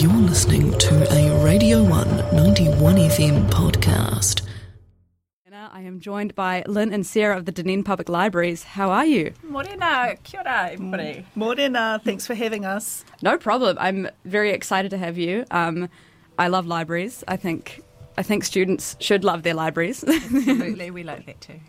You're listening to a Radio 1 91 FM podcast. I am joined by Lynn and Sarah of the Dunedin Public Libraries. How are you? Morena, kia ora, everybody. Morena, thanks for having us. No problem. I'm very excited to have you. I love libraries. I think students should love their libraries. Absolutely, we like that too.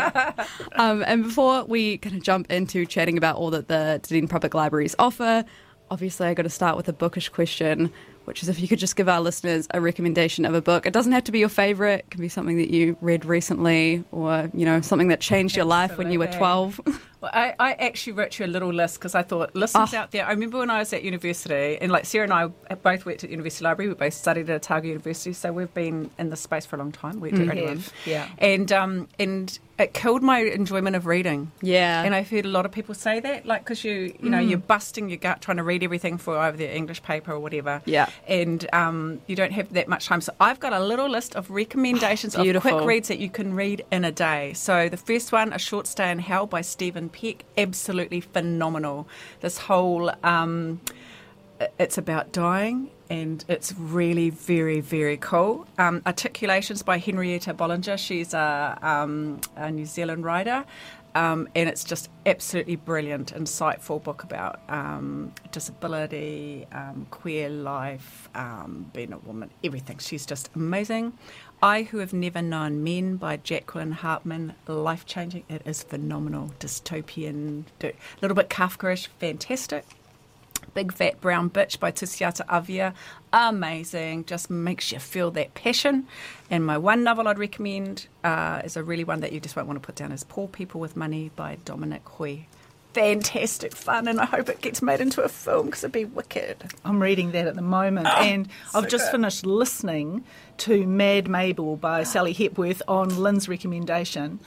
And before we kind of jump into chatting about all that the Dunedin Public Libraries offer, obviously I got to start with a bookish question, which is if you could just give our listeners a recommendation of a book. It doesn't have to be your favourite. It can be something that you read recently or, something that changed your life when you were 12. Well, I actually wrote you a little list because I thought listeners out there. I remember when I was at university, and like Sarah and I both worked at University Library. We both studied at Otago University, so we've been in this space for a long time. Worked at Radio 1. Yeah. And it killed my enjoyment of reading. Yeah. And I've heard a lot of people say that, like, because you're busting your gut trying to read everything for either the English paper or whatever. Yeah. And you don't have that much time. So I've got a little list of recommendations of quick reads that you can read in a day. So the first one, A Short Stay in Hell by Stephen Peck, absolutely phenomenal. This whole, it's about dying, and it's really very, very cool. Articulations by Henrietta Bollinger. She's a New Zealand writer. And it's just absolutely brilliant, insightful book about disability, queer life, being a woman, everything. She's just amazing. I Who Have Never Known Men by Jacqueline Hartman, life-changing. It is phenomenal, dystopian, a little bit Kafka-ish, fantastic. Big Fat Brown Bitch by Tusiata Avia, amazing, just makes you feel that passion. And my one novel I'd recommend is a really one that you just won't want to put down, is Poor People with Money by Dominic Hui. Fantastic fun, and I hope it gets made into a film because it'd be wicked. I'm reading that at the moment, and I've just finished listening to Mad Mabel by Sally Hepworth on Lynn's recommendation.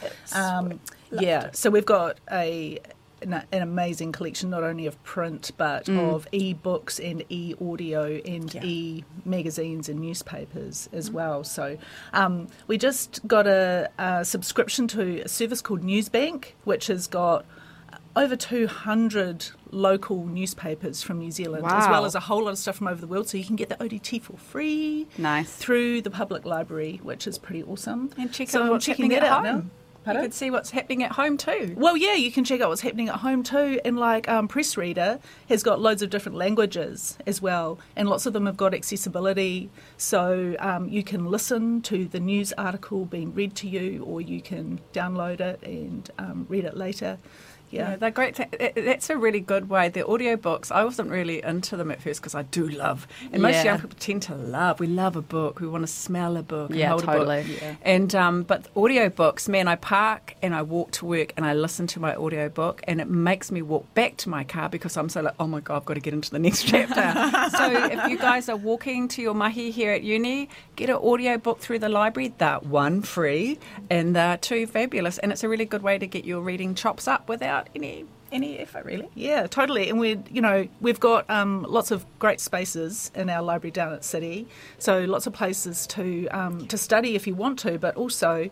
So we've got an amazing collection, not only of print but of e-books and e-audio and e-magazines and newspapers as well. So we just got a subscription to a service called Newsbank, which has got over 200 local newspapers from New Zealand, as well as a whole lot of stuff from over the world. So you can get the ODT for free through the public library, which is pretty awesome. And check out what's happening at home. You can see what's happening at home too. Well, yeah, you can check out what's happening at home too. And like Press Reader has got loads of different languages as well. And lots of them have got accessibility. So you can listen to the news article being read to you, or you can download it and read it later. Yeah, they're great. That's a really good way. The audiobooks, I wasn't really into them at first because I do love, and most young people tend to love. We love a book. We want to smell a book and hold a book. Yeah. And but audiobooks, man, I park and I walk to work and I listen to my audiobook, and it makes me walk back to my car because I'm so like, oh my God, I've got to get into the next chapter. So if you guys are walking to your mahi here at uni, get an audiobook through the library. That one free and two fabulous, and it's a really good way to get your reading chops up without any effort, really. Yeah, totally. And we've got lots of great spaces in our library down at City, so lots of places to study if you want to, but also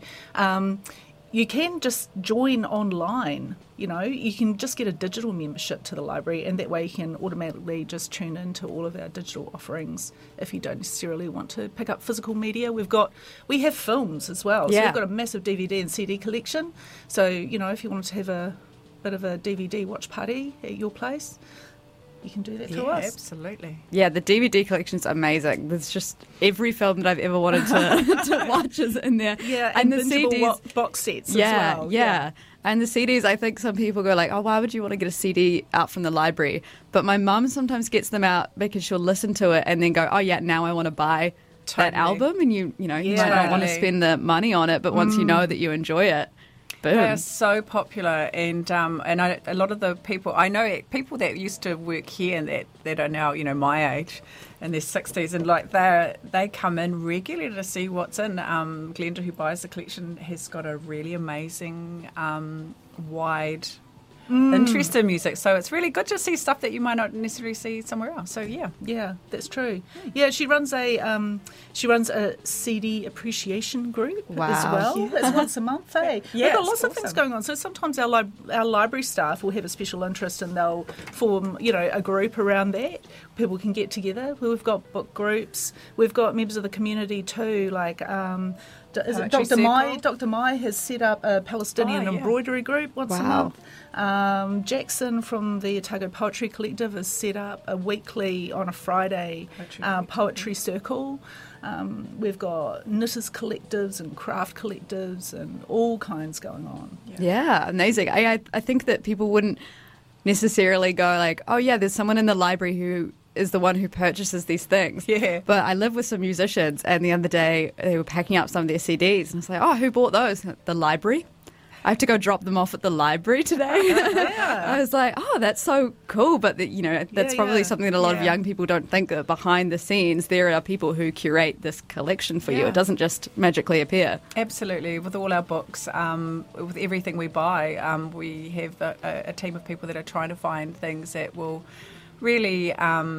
you can just join online. You can just get a digital membership to the library, and that way you can automatically just tune into all of our digital offerings if you don't necessarily want to pick up physical media. We have films as well. So we've got a massive DVD and CD collection. So, if you wanted to have a bit of a DVD watch party at your place, you can do that through us. Absolutely. Yeah, the DVD collection's amazing. There's just every film that I've ever wanted to watch is in there. Yeah, and the CDs, box sets as well. Yeah. And the CDs, I think some people go like, oh, why would you want to get a CD out from the library? But my mum sometimes gets them out because she'll listen to it and then go, oh yeah, now I want to buy that album. And you might not want to spend the money on it, but once you know that you enjoy it, boom. They are so popular, and a lot of the people I know, people that used to work here and that are now my age, in their 60s, and like they come in regularly to see what's in. Glenda, who buys the collection, has got a really amazing wide interest in music. So it's really good to see stuff that you might not necessarily see somewhere else. So yeah, that's true. Yeah, she runs a CD appreciation group as well. Yeah. That's once a month. We've got lots of things going on. So sometimes our library staff will have a special interest and they'll form a group around that. People can get together. We've got book groups. We've got members of the community too, like. Is it Dr. Mai? Dr. Mai has set up a Palestinian embroidery group once a month. Jackson from the Otago Poetry Collective has set up a weekly, on a Friday, poetry circle. We've got knitters collectives and craft collectives and all kinds going on. Yeah, amazing. I think that people wouldn't necessarily go like, oh yeah, there's someone in the library who is the one who purchases these things. Yeah. But I live with some musicians, and the other day they were packing up some of their CDs, and I was like, oh, who bought those? The library. I have to go drop them off at the library today. I was like, oh, that's so cool. But, that's probably something that a lot of young people don't think, that behind the scenes there are people who curate this collection for you. It doesn't just magically appear. Absolutely. With all our books, with everything we buy, we have a team of people that are trying to find things that will really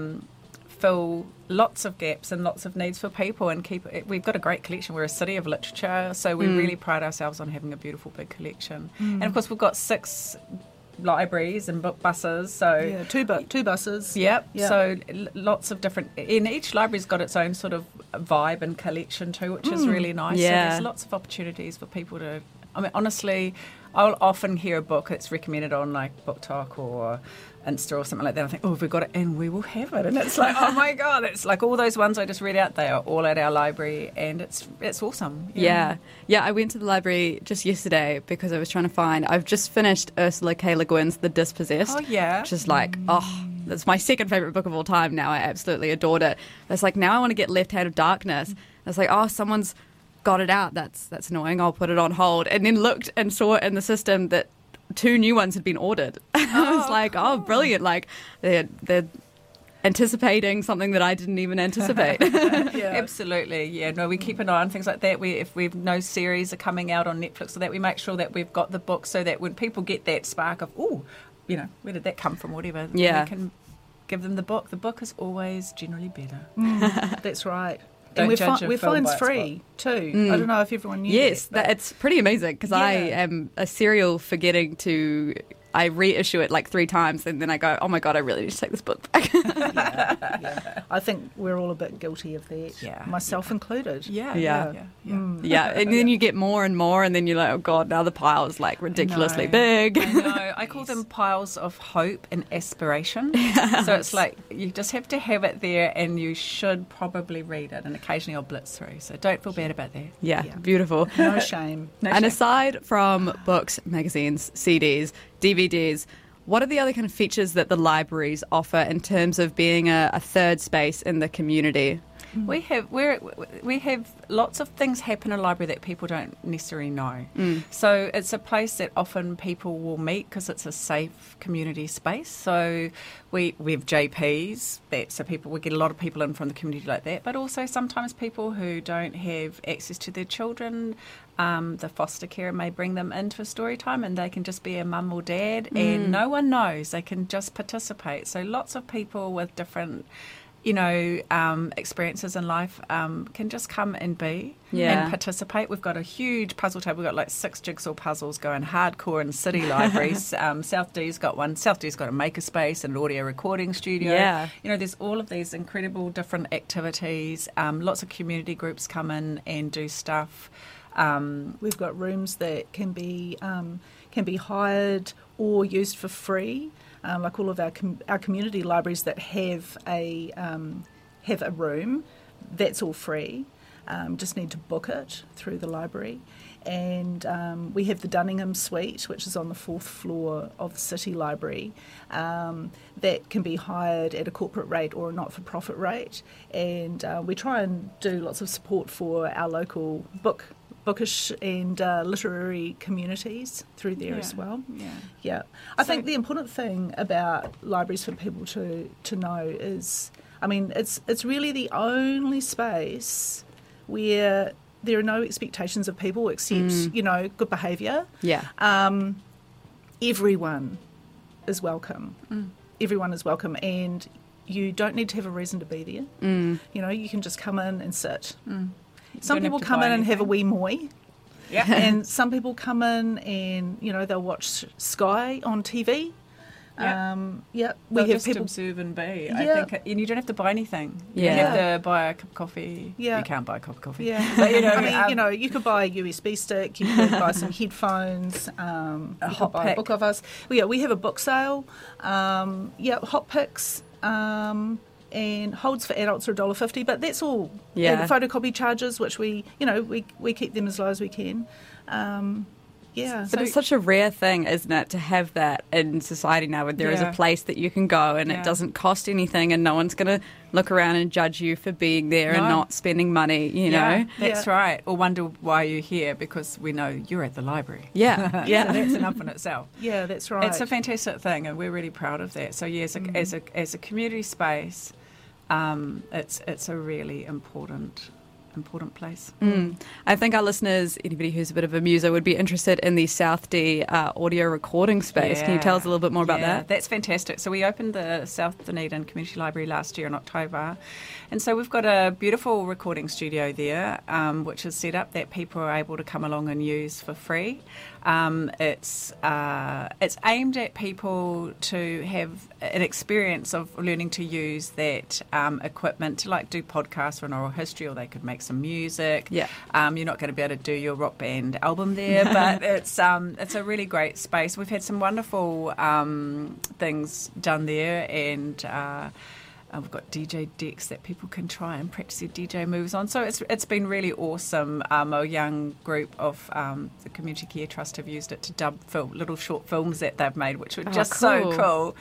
fill lots of gaps and lots of needs for people and keep it. We've got a great collection. We're a city of literature, so we really pride ourselves on having a beautiful big collection. And of course we've got 6 libraries and book buses, so two buses. Yep. So lots of different, and each library's got its own sort of vibe and collection too, which is really nice. So there's lots of opportunities for people to, I mean, honestly, I'll often hear a book that's recommended on like Book Talk or Insta or something like that. I think, oh, if we've got it, and we will have it. And it's like, oh my God, it's like all those ones I just read out, they are all at our library, and it's awesome. Yeah. I went to the library just yesterday because I was trying to find, I've just finished Ursula K. Le Guin's The Dispossessed. Oh, yeah. Which is like, that's my second favourite book of all time now. I absolutely adored it. But it's like, now I want to get Left Hand of Darkness. It's like, oh, someone's got it out. That's annoying. I'll put it on hold. And then looked and saw in the system that 2 new ones had been ordered. I was like, cool. Oh, brilliant. Like, they're anticipating something that I didn't even anticipate. Absolutely. Yeah, no, we keep an eye on things like that. If we know series are coming out on Netflix or that, we make sure that we've got the book so that when people get that spark of, where did that come from, whatever, we can give them the book. The book is always generally better. That's right. Don't and judge we're fines free too. I don't know if everyone knew that. It's pretty amazing because I am a serial forgetting to. I reissue it like 3 times and then I go, oh my God, I really need to take this book back. I think we're all a bit guilty of that, myself included. Yeah. And then you get more and more and then you're like, oh God, now the pile is like ridiculously big. I know. I call them piles of hope and aspiration. So it's like you just have to have it there and you should probably read it, and occasionally I'll blitz through. So don't feel bad about that. Yeah. Beautiful. No shame. And aside from books, magazines, CDs, DVDs, what are the other kind of features that the libraries offer in terms of being a third space in the community? We have lots of things happen in a library that people don't necessarily know. So it's a place that often people will meet because it's a safe community space. So we have JPs, so we get a lot of people in from the community like that, but also sometimes people who don't have access to their children, the foster carer may bring them into a story time and they can just be a mum or dad and no one knows. They can just participate. So lots of people with different experiences in life can just come and be and participate. We've got a huge puzzle table. We've got like 6 jigsaw puzzles going hardcore in city libraries. South D's got one. South D's got a makerspace and an audio recording studio. There's all of these incredible different activities. Lots of community groups come in and do stuff. We've got rooms that can be hired or used for free. Like all of our community libraries that have a room, that's all free. Just need to book it through the library. And we have the Dunningham Suite, which is on the 4th floor of the City Library, that can be hired at a corporate rate or a not-for-profit rate. And we try and do lots of support for our local bookish and literary communities through there as well. I think the important thing about libraries for people to know is, I mean, it's really the only space where there are no expectations of people except, good behaviour. Everyone is welcome. Everyone is welcome, and you don't need to have a reason to be there. You know, you can just come in and sit. Some people come in and have a wee moi. Yeah. And some people come in and, you know, they'll watch Sky on TV. They'll we have just people observe and be. Yeah. I think, and you don't have to buy anything. Yeah. You have to buy a cup of coffee. Yeah. You can't buy a cup of coffee. Yeah, But, you know, I mean, you know, you could buy a USB stick, you could buy some headphones, you hot could buy pick. a book of us. Well, we have a book sale. Hot picks. And holds for adults are $1.50, but that's all. Yeah. And photocopy charges, which we keep them as low as we can. But it's such a rare thing, isn't it, to have that in society now, where there is a place that you can go and it doesn't cost anything, and no one's going to look around and judge you for being there and not spending money, you know. That's right. Or wonder why you're here, because we know you're at the library. Yeah. So that's enough in itself. Yeah, that's right. It's a fantastic thing, and we're really proud of that. So as a community space, it's a really important place. I think our listeners, anybody who's a bit of a muser, would be interested in the South D audio recording space. Can you tell us a little bit more about that? That's fantastic. So we opened the South Dunedin Community Library last year in October, and so we've got a beautiful recording studio there, which is set up that people are able to come along and use for free. It's aimed at people to have an experience of learning to use that equipment to, like, do podcasts for an oral history, or they could make some music. Yeah. You're not going to be able to do your rock band album there, but it's a really great space. We've had some wonderful things done there, and we've got DJ decks that people can try and practice their DJ moves on. So it's been really awesome. A young group of the Community Care Trust have used it to dub little short films that they've made, which were just so cool.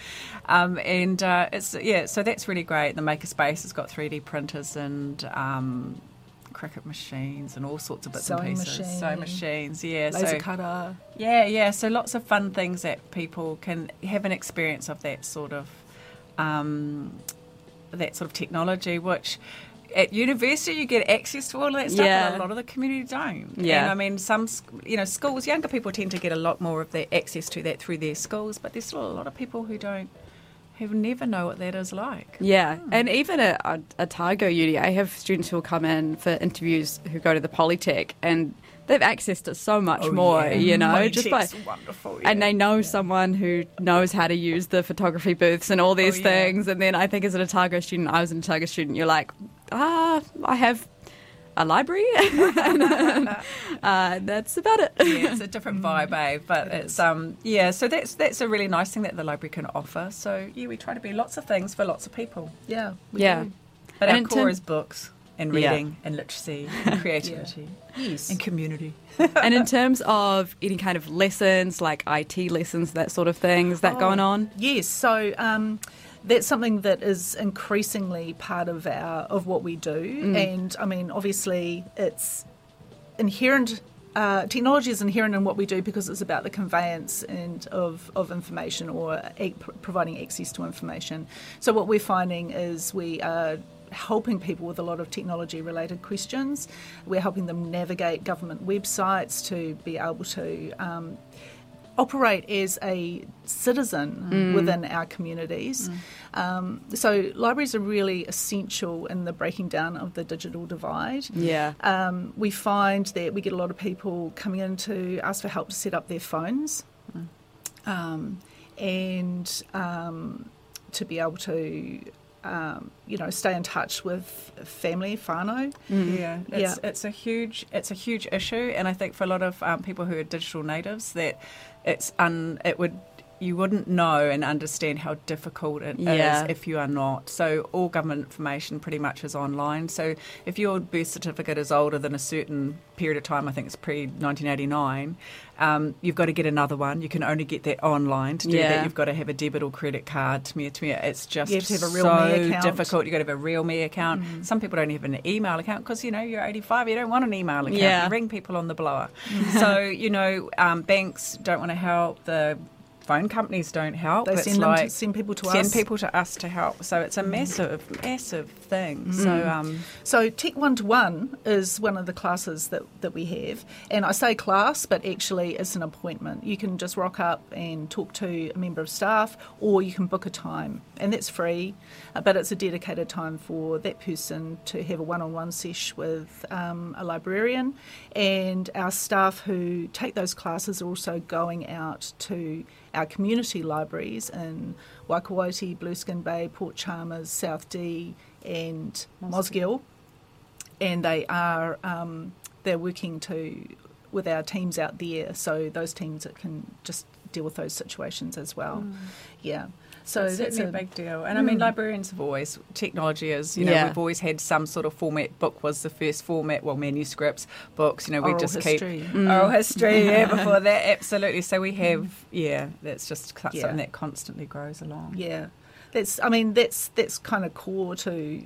So that's really great. The Makerspace has got 3D printers and cricket machines and all sorts of bits and pieces. Sewing machines, laser cutter. Yeah. So lots of fun things that people can have an experience of that sort of technology, which at university you get access to all of that stuff, but a lot of the community don't. Yeah. And I mean, some schools, younger people tend to get a lot more of their access to that through their schools, but there's still a lot of people who never know what that is like. Yeah, and even at Otago Uni, I have students who will come in for interviews who go to the Polytech, and they've access to so much more, you know, Polytech's wonderful, and they know someone who knows how to use the photography booths and all these things. And then I think as an Otago student, I was an Otago student, you're like, I have a library, and that's about it. Yeah, it's a different vibe, but it's so that's a really nice thing that the library can offer. So we try to be lots of things for lots of people. Yeah, we do. But our core is books and reading and literacy and creativity. Yes. And community. And in terms of any kind of lessons, like IT lessons, that sort of thing, is that going on? Yes. So that's something that is increasingly part of what we do. And I mean, obviously, it's inherent. Technology is inherent in what we do because it's about the conveyance of information, or providing access to information. So what we're finding is we are helping people with a lot of technology related questions. We're helping them navigate government websites to be able to operate as a citizen within our communities. So libraries are really essential in the breaking down of the digital divide. Yeah. We find that we get a lot of people coming in to ask for help to set up their phones, and to be able to stay in touch with family, whānau. It's a huge issue, and I think for a lot of people who are digital natives, that you wouldn't know and understand how difficult it is if you are not. So all government information pretty much is online. So if your birth certificate is older than a certain period of time, I think it's pre-1989, you've got to get another one. You can only get that online. To do that, you've got to have a debit or credit card. It's just you have to have a real me account. Difficult. You've got to have a real me account. Some people don't even have an email account because, you're 85, you don't want an email account. You ring people on the blower. So, banks don't want to help. The phone companies don't help. They send people to us. Send people to us to help. So it's a massive thing. So Tech 1-to-1 is one of the classes that we have. And I say class, but actually it's an appointment. You can just rock up and talk to a member of staff, or you can book a time. And that's free, but it's a dedicated time for that person to have a one-on-one sesh with a librarian. And our staff who take those classes are also going out to our community libraries in Waikouaiti, Blueskin Bay, Port Chalmers, South Dee and Mosgiel. And they are they're working with our teams out there, so those teams that can just deal with those situations as well. Yeah. So that's a big deal. And I mean, librarians have always, technology is, we've always had some sort of format. Book was the first format, manuscripts, books, we oral just history. Keep oral history, before that, absolutely. So we have, that's just something that constantly grows along. Yeah. That's kind of core to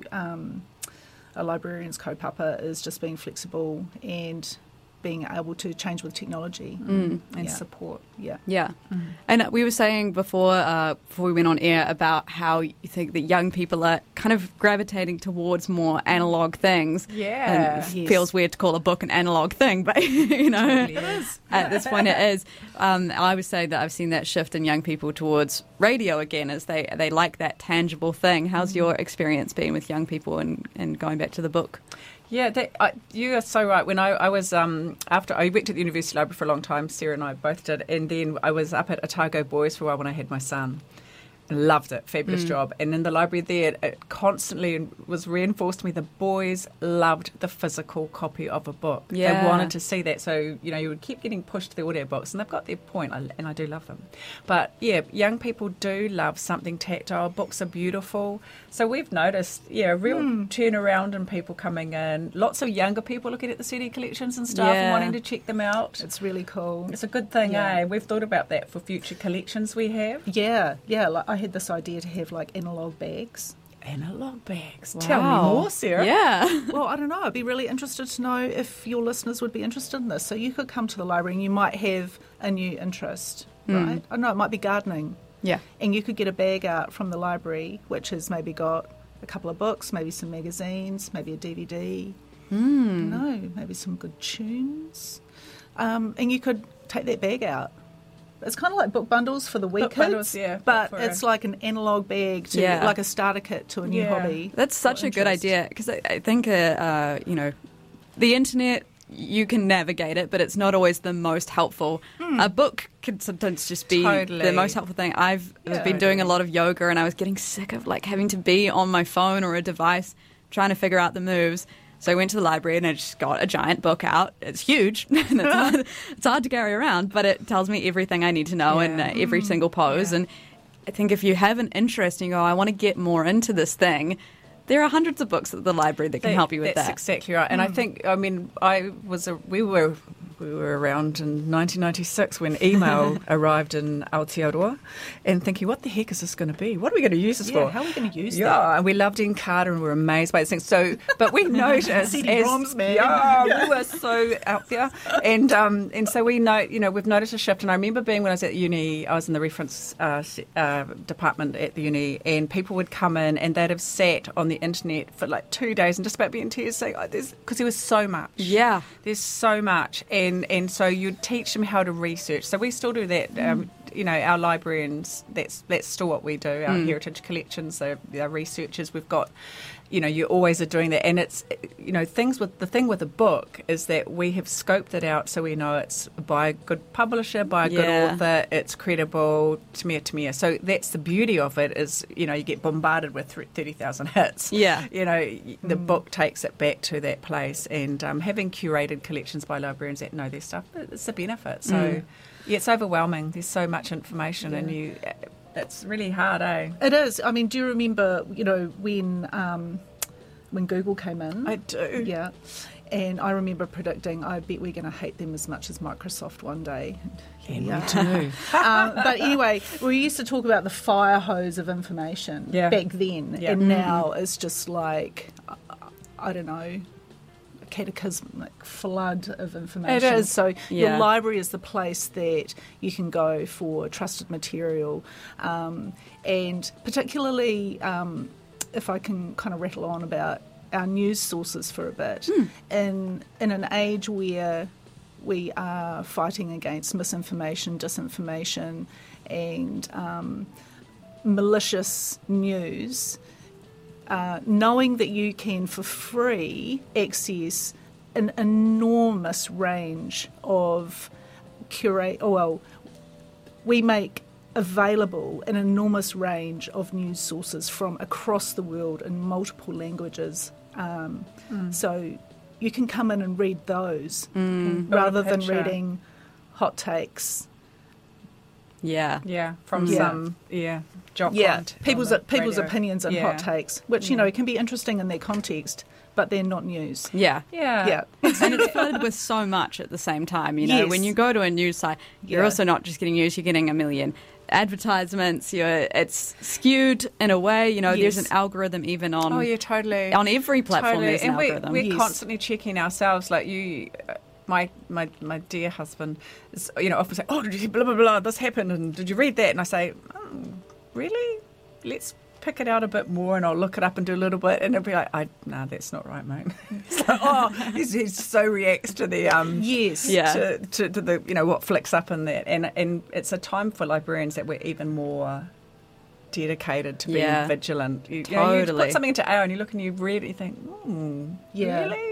a librarian's kaupapa, is just being flexible and being able to change with technology and support. Yeah. And we were saying before we went on air about how you think that young people are kind of gravitating towards more analog things. Yeah. And it feels weird to call a book an analog thing, but it is. At this point it is. I would say that I've seen that shift in young people towards radio again, as they like that tangible thing. How's your experience been with young people and going back to the book? Yeah, you are so right. When I was, after I worked at the University Library for a long time, Sarah and I both did, and then I was up at Otago Boys for a while when I had my son. Loved it, fabulous job. And in the library there, it constantly was reinforced to me the boys loved the physical copy of a book. Yeah. They wanted to see that. So, you would keep getting pushed to the audio books, and they've got their point, and I do love them. But, young people do love something tactile. Books are beautiful. So we've noticed, a real turnaround in people coming in. Lots of younger people looking at the CD collections and stuff and wanting to check them out. It's really cool. It's a good thing, eh? We've thought about that for future collections we have. Yeah. Like I had this idea to have like analogue bags. Analog bags. Wow. Tell me more, Sarah. Yeah. Well, I don't know. I'd be really interested to know if your listeners would be interested in this. So you could come to the library and you might have a new interest, right? I don't know, it might be gardening. Yeah. And you could get a bag out from the library, which has maybe got a couple of books, maybe some magazines, maybe a DVD. I don't know, maybe some good tunes. And you could take that bag out. It's kind of like book bundles for the wee kids, bundles, but it's like an analogue bag, like a starter kit to a new hobby. That's such a good idea, because I think, the internet, you can navigate it, but it's not always the most helpful. A book could sometimes just be the most helpful thing. I've been doing a lot of yoga, and I was getting sick of having to be on my phone or a device trying to figure out the moves. So I went to the library and I just got a giant book out. It's huge. It's hard to carry around, but it tells me everything I need to know in every single pose. Yeah. And I think if you have an interest and you go, I want to get more into this thing, there are hundreds of books at the library that can help you with that. That's exactly right. And I think, we were around in 1996 when email arrived in Aotearoa, and thinking, what the heck is this going to be? What are we going to use this for? How are we going to use that? Yeah, and we loved Encarta and we were amazed by these things. So, but we noticed CD-ROMs, man. We were so out there, and so we know, we've noticed a shift. And I remember being when I was at uni, I was in the reference department at the uni, and people would come in and they'd have sat on the internet for 2 days and just about be in tears, saying, because there was so much. Yeah, there's so much, and so you'd teach them how to research. So we still do that. Our librarians, that's still what we do. Our heritage collections, so our researchers, we've got, you always are doing that. And it's, the thing with a book is that we have scoped it out so we know it's by a good publisher, by a good author, it's credible, tamia. So that's the beauty of it is, you get bombarded with 30,000 hits. Yeah. The book takes it back to that place. And having curated collections by librarians that know their stuff, it's a benefit. So, it's overwhelming. There's so much information and it's really hard, eh? It is. I mean, do you remember, when Google came in? I do. Yeah. And I remember predicting, I bet we're going to hate them as much as Microsoft one day. Yeah, me too. But anyway, we used to talk about the fire hose of information back then. Yeah. And now it's just I don't know, cataclysmic flood of information. It is. So your library is the place that you can go for trusted material, and particularly if I can kind of rattle on about our news sources for a bit, in an age where we are fighting against misinformation, disinformation, and malicious news, knowing that you can for free access an enormous range of we make available an enormous range of news sources from across the world in multiple languages. So you can come in and read those rather than reading hot takes. From some job people's opinions and hot takes, which can be interesting in their context, but they're not news. And it's flooded with so much at the same time. When you go to a news site, you're also not just getting news; you're getting a million advertisements. It's skewed in a way. There's an algorithm even on. Totally. On every platform, there's an algorithm. We're constantly checking ourselves. Like you. My dear husband is, often say, did you see blah, blah, blah, this happened, and did you read that? And I say, really? Let's pick it out a bit more, and I'll look it up and do a little bit, and it'll be like, no, that's not right, mate. It's like, he so reacts to the, to the, what flicks up in that. And it's a time for librarians that we're even more dedicated to being vigilant. You put something into AO and you look and you read it and you think, really?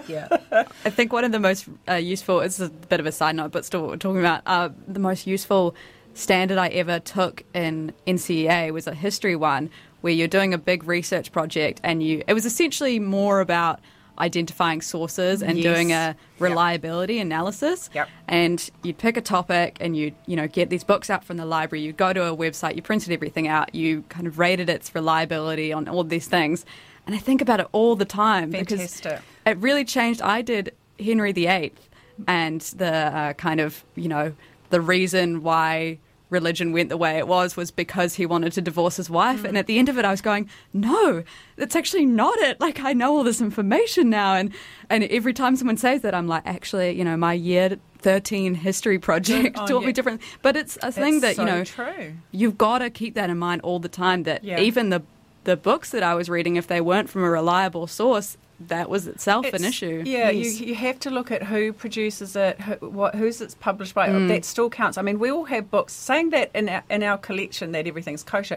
I think one of the most useful, it's a bit of a side note, but still what we're talking about, the most useful standard I ever took in NCEA was a history one where you're doing a big research project and it was essentially more about identifying sources and doing a reliability analysis. And you'd pick a topic and you'd get these books out from the library, you go to a website, you printed everything out, you kind of rated its reliability on all these things. And I think about it all the time because it really changed. I did Henry VIII and the kind of, the reason why religion went the way it was because he wanted to divorce his wife. And at the end of it, I was going, no, that's actually not it. Like, I know all this information now. And every time someone says that, I'm like, actually, my year 13 history project taught me different. But it's a thing that, true. You've got to keep that in mind all the time, that even the books that I was reading, if they weren't from a reliable source, that was itself an issue. You have to look at who produces it, who's it's published by. That still counts. I mean, we all have books saying that in our collection that everything's kosher.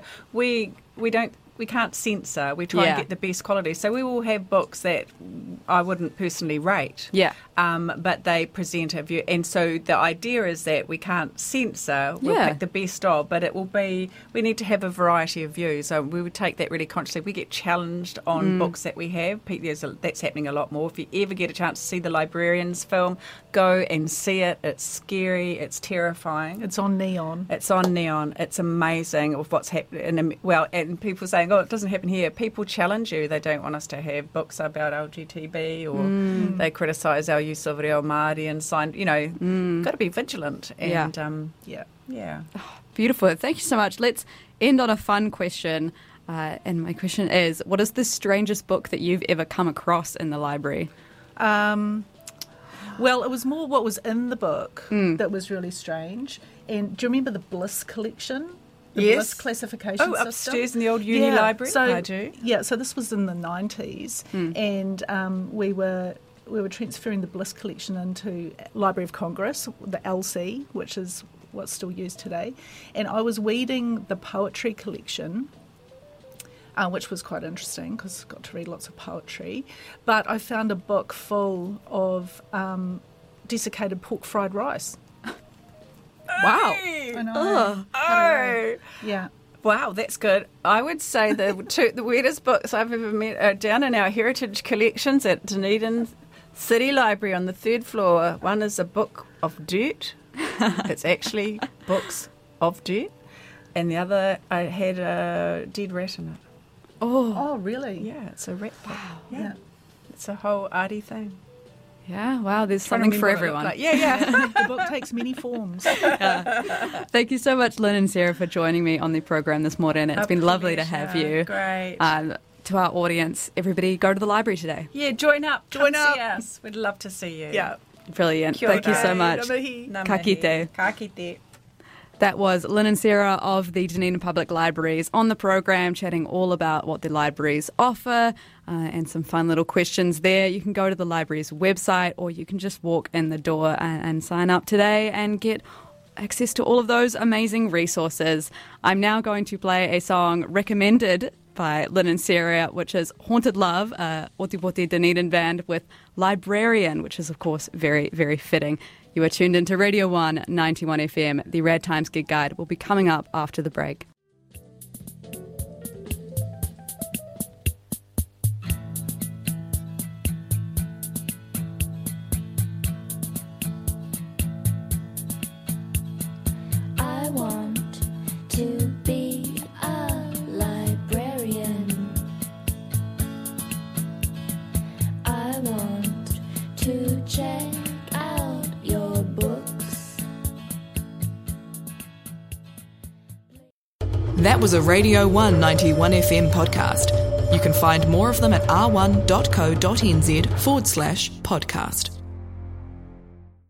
We can't censor. We try and get the best quality. So we will have books that I wouldn't personally rate. But they present a view. And so the idea is that we can't censor. We'll pick the best of, but it will be, we need to have a variety of views. So we would take that really consciously. We get challenged on books that we have. That's happening a lot more. If you ever get a chance to see the Librarians film, go and see it. It's scary. It's terrifying. It's on Neon. It's amazing of what's happening. And people saying, it doesn't happen here. People challenge you. They don't want us to have books about LGTB, or they criticise our use of Reo Māori and sign. Got to be vigilant. And beautiful. Thank you so much. Let's end on a fun question. And my question is, what is the strangest book that you've ever come across in the library? Well, it was more what was in the book that was really strange. And do you remember the Bliss collection? The Bliss classification system. Upstairs in the old uni library? So, I do. Yeah, so this was in the 90s, and we were transferring the Bliss collection into Library of Congress, the LC, which is what's still used today. And I was weeding the poetry collection, which was quite interesting because I got to read lots of poetry. But I found a book full of desiccated pork fried rice. Wow. I know. Yeah. Wow, that's good. I would say the weirdest books I've ever met are down in our heritage collections at Dunedin City Library on the 3rd floor. One is a book of dirt. It's actually books of dirt. And the other, I had a dead rat in it. Oh, really? Yeah, it's a rat book. Wow. Yeah. It's a whole arty thing. Yeah, wow, there's something for everyone. Like. Yeah. The book takes many forms. Thank you so much, Lynn and Sarah, for joining me on the program this morning. It's been lovely to have you. Great. to our audience, everybody go to the library today. Yeah, join up. Come see us. We'd love to see you. Yeah. Brilliant. Kia ora. Thank you so much. Namahi. Ka kite. Ka kite. That was Lynn and Sarah of the Dunedin Public Libraries on the program, chatting all about what the libraries offer and some fun little questions there. You can go to the library's website, or you can just walk in the door and sign up today and get access to all of those amazing resources. I'm now going to play a song recommended by Lynn and Sarah, which is Haunted Love, Oti Dunedin band, with Librarian, which is, of course, very, very fitting. You are tuned into Radio 1 91 FM. The Rad Times Gig Guide will be coming up after the break. I want to be a librarian. I want to check out your books. That was a Radio 1 91 FM podcast. You can find more of them at r1.co.nz/podcast.